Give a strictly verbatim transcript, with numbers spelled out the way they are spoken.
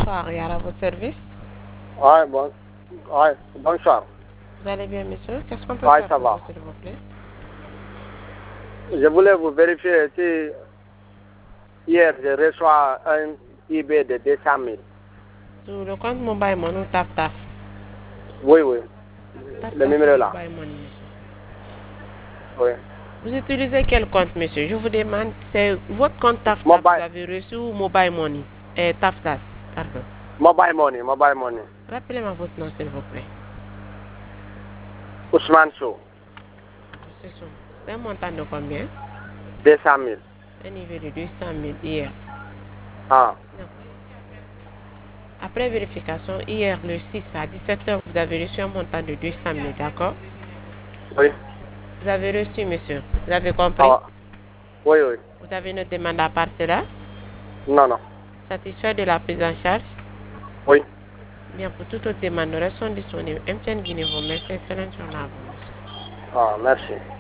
bonsoir, Yara, à votre service. Ouais, bon, ouais, bonsoir. Vous allez bien, monsieur? Qu'est-ce qu'on peut Ouais, faire ça pour va. vous, s'il vous plaît? Je voulais vous vérifier si hier je reçois un I B de deux cent mille. Sur le compte Mobile Money ou Taf Taf? Oui, oui. Taf Le Taf numéro ou là. Mobile Money, monsieur? Oui. Vous utilisez quel compte, monsieur? Je vous demande, c'est votre compte Taf Taf que Mobile, vous avez reçu ou Mobile Money? Eh, Taf Taf, pardon. mobile money, mobile money. Rappelez-moi votre nom, s'il vous plaît. Ousmane Sow, C'est son- c'est un montant de combien? deux cent mille. Un niveau de deux cent mille hier. Ah, Non. Après vérification, hier, le six à dix-sept heures, vous avez reçu un montant de deux cent mille, d'accord? oui. Vous avez reçu, monsieur. Vous avez compris? Ah, oui, oui. Vous avez une demande à part cela? Non, non. Satisfait de la prise en charge? Oui. Bien, pour toute autre demande, nous restons disponibles. M T N Guinée vous remercie. Excellente journée à vous, monsieur. Ah, merci.